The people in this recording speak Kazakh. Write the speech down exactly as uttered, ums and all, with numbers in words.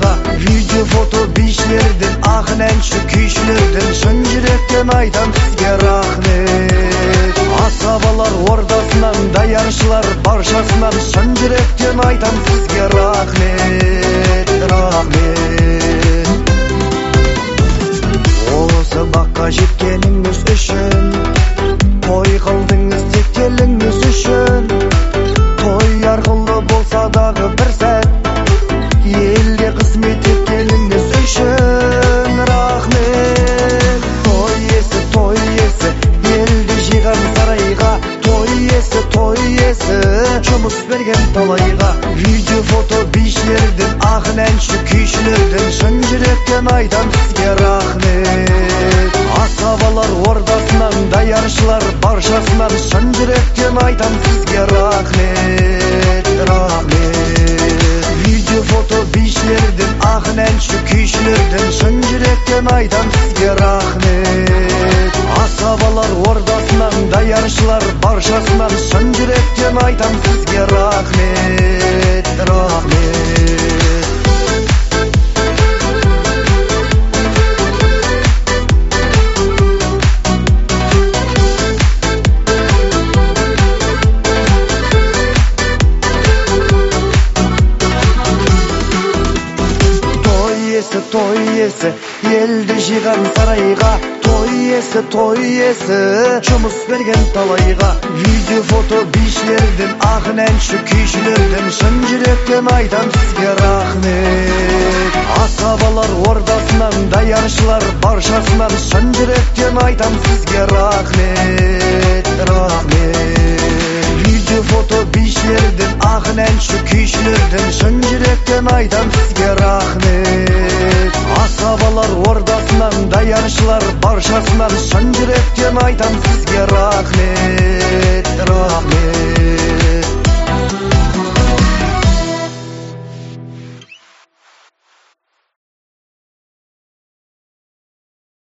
талайға. Видео фото бишілерден, ақын әнші күйшілерден, шын жүректен айтам сізге рахмет. Асабалар ордасынан, даяршылар баршасынан, шын жүректен айтам сізге рахмет, рахмет. Осы баққа жеткеніңіз үшін, той қылдыңыз тек теліңіз үшін. Той арқылы болса дағы бір сәт, елге қызмет еткеніңіз үшін рахмет. Той иесі, той иесі, елді жиған сарайға. Той иесі, той иесі, жұмыс берген талайға. Видео фото бишілерден, ақын әнші күйшілерден, шын жүректен айтам сізге рахмет. Асабалар ордасынан, даяршылар баршасынан, шын жүректен айтам сізге рахмет, рахмет. Видео фото бишілерден, ақын әнші күйшілерден, шын жүректен айтам сізге рахмет. Асабалар ордасынан, даяршылар баршасынан, шын жүректен айтам сізге рахмет, рахмет. Той иесі, елді жиған сарайға. Той иесі, той иесі, жұмыс берген талайға. Видео фото бишілерден, ақын әнші күйшілерден, шын жүректен айтам сізге рахмет. Асабалар ордасынан, даяршылар баршасынан, шын жүректен айтам сізге рахмет, рахмет. Видео фото бишілерден, ақын әнші күйшілерден, шын жүректен айтам сізге рахмет. Асабалар ордасынан, даяршылар баршасынан, шын жүректен айтам сізге рахмет, рахмет.